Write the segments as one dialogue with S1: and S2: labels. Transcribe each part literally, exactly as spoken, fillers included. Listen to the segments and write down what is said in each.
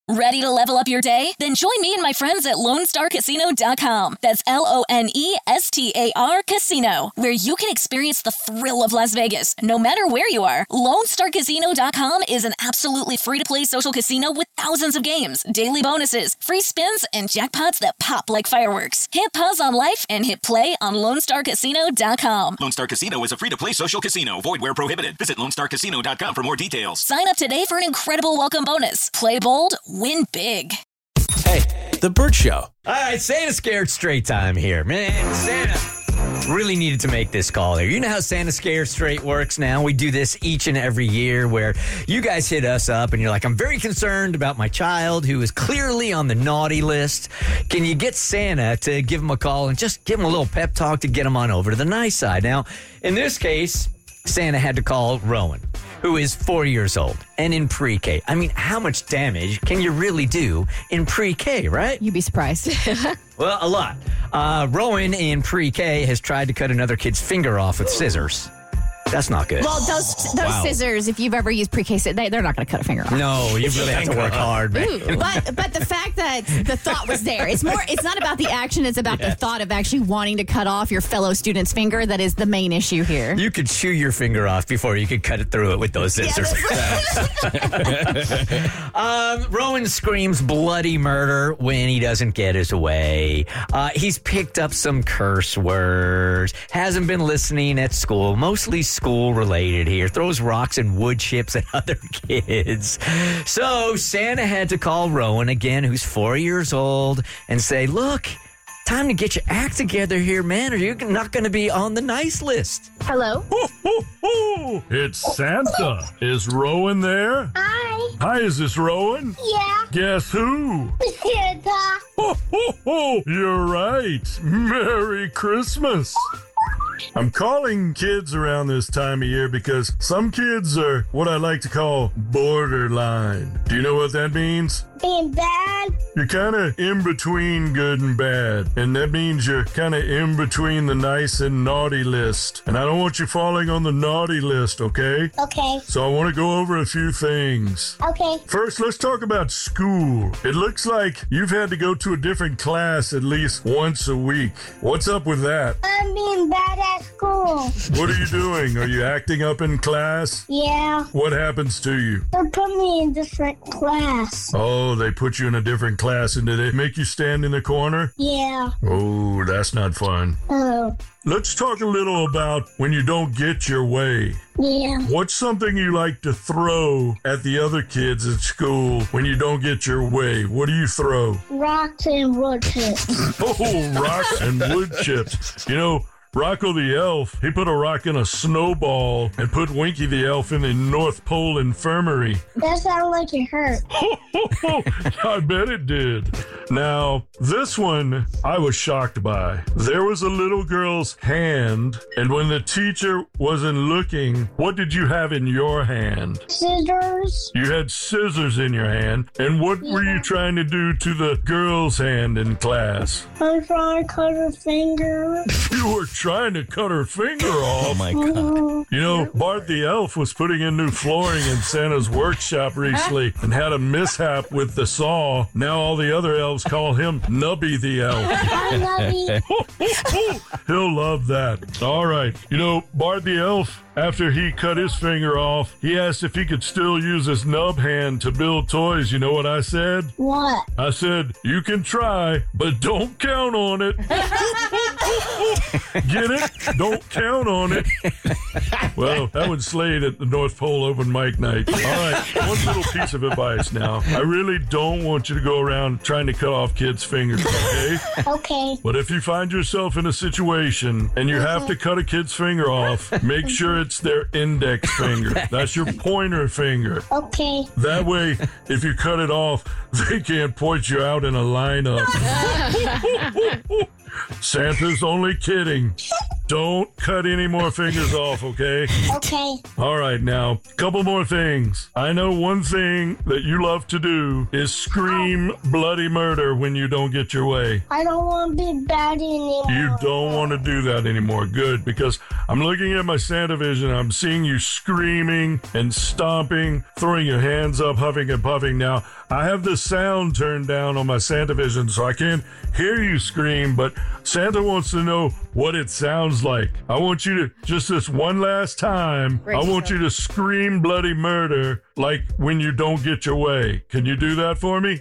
S1: Ready to level up your day? Then join me and my friends at Lone Star Casino dot com. That's L O N E S T A R Casino, where you can experience the thrill of Las Vegas, no matter where you are. Lone Star Casino dot com is an absolutely free-to-play social casino with thousands of games, daily bonuses, free spins, and jackpots that pop like fireworks. Hit pause on life and hit play on Lone Star Casino dot com.
S2: Lone Star Casino is a free-to-play social casino. Void where prohibited. Visit Lone Star Casino dot com for more details.
S1: Sign up today for an incredible welcome bonus. Play bold, win big.
S3: Hey, The Bert Show.
S4: All right, Santa Scared Straight time here. Man, Santa really needed to make this call here. You know how Santa Scared Straight works now? We do this each and every year where you guys hit us up and you're like, I'm very concerned about my child who is clearly on the naughty list. Can you get Santa to give him a call and just give him a little pep talk to get him on over to the nice side? Now, in this case, Santa had to call Rowan, who is four years old and in pre-K. I mean, how much damage can you really do in pre-K, right?
S5: You'd be surprised.
S4: Well, a lot. Uh, Rowan in pre-K has tried to cut another kid's finger off with scissors. That's not good.
S5: Well, those those
S4: Wow.
S5: scissors, if you've ever used pre-K, they, they're not going to cut a finger off.
S4: No, you really have to work hard, man.
S5: Ooh, but but the fact that the thought was there, it's more. It's not about the action. It's about
S4: Yes.
S5: the thought of actually wanting to cut off your fellow student's finger. That is the main issue here.
S4: You could chew your finger off before you could cut it through it with those scissors. um, Rowan screams bloody murder when he doesn't get his way. Uh, he's picked up some curse words. Hasn't been listening at school. Mostly school related here. Throws rocks and wood chips at other kids. So Santa had to call Rowan again, who's four years old, and say, look, time to get your act together here, man, or you're not going to be on the nice list.
S5: Hello?
S6: Ho, ho, ho! It's Santa. Is Rowan there?
S7: Hi.
S6: Hi, is this Rowan?
S7: Yeah.
S6: Guess who?
S7: Santa.
S6: Ho, ho, ho! You're right. Merry Christmas. I'm calling kids around this time of year because some kids are what I like to call borderline. Do you know what that means?
S7: Being bad.
S6: You're kind of in between good and bad. And that means you're kind of in between the nice and naughty list. And I don't want you falling on the naughty list, okay?
S7: Okay.
S6: So I want to go over a few things.
S7: Okay.
S6: First, let's talk about school. It looks like you've had to go to a different class at least once a week. What's up with that?
S7: I'm being bad at school.
S6: What are you doing? Are you acting up in class?
S7: Yeah.
S6: What happens to you?
S7: They put me in different class.
S6: Oh, they put you in a different class, and did they make you stand in the corner?
S7: Yeah.
S6: Oh, that's not fun.
S7: Oh.
S6: Let's talk a little about when you don't get your way.
S7: Yeah.
S6: What's something you like to throw at the other kids at school when you don't get your way? What do you throw?
S7: Rocks and wood chips.
S6: Oh, rocks and wood chips. You know, Rocco the Elf, he put a rock in a snowball and put Winky the Elf in the North Pole Infirmary.
S7: That sounds like it hurt.
S6: I bet it did. Now, this one I was shocked by. There was a little girl's hand, and when the teacher wasn't looking, what did you have in your hand?
S7: Scissors.
S6: You had scissors in your hand, and what were you trying to do to the girl's hand in class?
S7: I'm trying to cut her finger.
S6: You were trying to cut her finger off.
S3: Oh, my God.
S6: You know, Bart the Elf was putting in new flooring in Santa's workshop recently and had a mishap with the saw. Now all the other elves call him Nubby the Elf.
S7: I love you.
S6: He'll love that. All right. You know, Bart the Elf, after he cut his finger off, he asked if he could still use his nub hand to build toys. You know what I said?
S7: What?
S6: I said, you can try, but don't count on it. Get it? Don't count on it. Well, that would Slade at the North Pole open mic night. All right, one little piece of advice now. I really don't want you to go around trying to cut off kids' fingers, okay?
S7: Okay.
S6: But if you find yourself in a situation and you have to cut a kid's finger off, make sure it's their index finger. That's your pointer finger.
S7: Okay.
S6: That way, if you cut it off, they can't point you out in a lineup. Santa's only kidding. Don't cut any more fingers off, okay?
S7: Okay.
S6: All right, now, couple more things. I know one thing that you love to do is scream bloody murder when you don't get your way.
S7: I don't want to be bad anymore.
S6: You don't want to do that anymore. Good, because I'm looking at my Santa Vision. I'm seeing you screaming and stomping, throwing your hands up, huffing and puffing. Now, I have the sound turned down on my Santa Vision, so I can't hear you scream, but Santa wants to know what it sounds like. I want you to, just this one last time, I want you to scream bloody murder like when you don't get your way. Can you do that for me?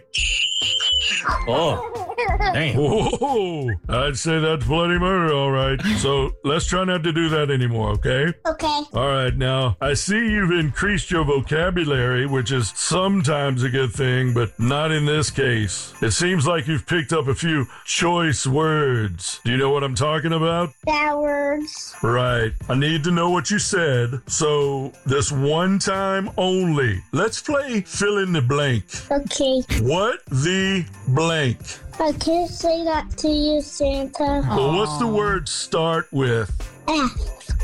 S4: Oh. Damn.
S6: Whoa, I'd say that's bloody murder, all right. So let's try not to do that anymore, okay?
S7: Okay.
S6: All right, now, I see you've increased your vocabulary, which is sometimes a good thing, but not in this case. It seems like you've picked up a few choice words. Do you know what I'm talking about?
S7: Bad words.
S6: Right. I need to know what you said. So, this one time only, let's play fill in the blank.
S7: Okay.
S6: What the blank?
S7: I can't say that to you, Santa.
S6: Well, what's the word start with?
S7: F.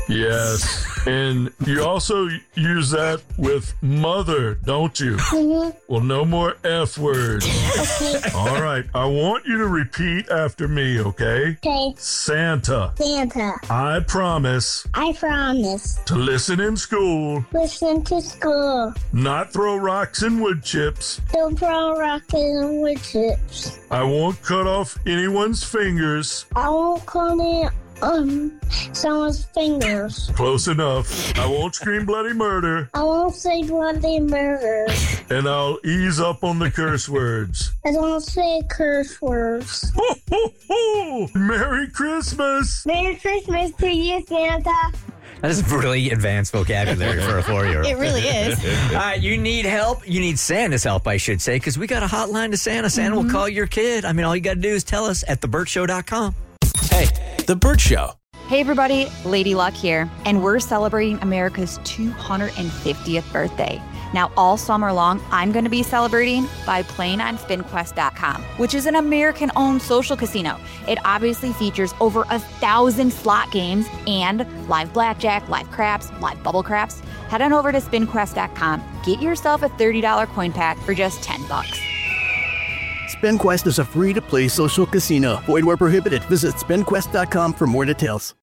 S6: Yes. And you also use that with mother, don't you?
S7: Mm-hmm.
S6: Well, no more F words.
S7: Okay.
S6: All right. I want you to repeat after me, okay?
S7: Okay.
S6: Santa.
S7: Santa.
S6: I promise
S7: I promise.
S6: to listen in school,
S7: Listen to school.
S6: not throw rocks and wood chips.
S7: Don't throw rockets and wood chips.
S6: I won't cut off anyone's fingers.
S7: I won't call it um someone's fingers.
S6: Close enough. I won't scream bloody murder,
S7: I won't say bloody murder.
S6: and I'll ease up on the curse words.
S7: I don't say curse words.
S6: Ho, ho, ho! Merry Christmas!
S7: Merry Christmas to you, Santa.
S4: That is really advanced vocabulary for a four-year-old.
S5: It really is.
S4: All right, you need help. You need Santa's help, I should say, because we got a hotline to Santa. Santa will call your kid. I mean, all you got to do is tell us at the burt show dot com.
S3: Hey, The Burt Show.
S8: Hey everybody, Lady Luck here, and we're celebrating America's two hundred fiftieth birthday. Now, all summer long, I'm going to be celebrating by playing on spin quest dot com, which is an American-owned social casino. It obviously features over a thousand slot games and live blackjack, live craps, live bubble craps. Head on over to spin quest dot com. Get yourself a thirty dollars coin pack for just ten bucks.
S9: SpinQuest is a free-to-play social casino. Void where prohibited. Visit spin quest dot com for more details.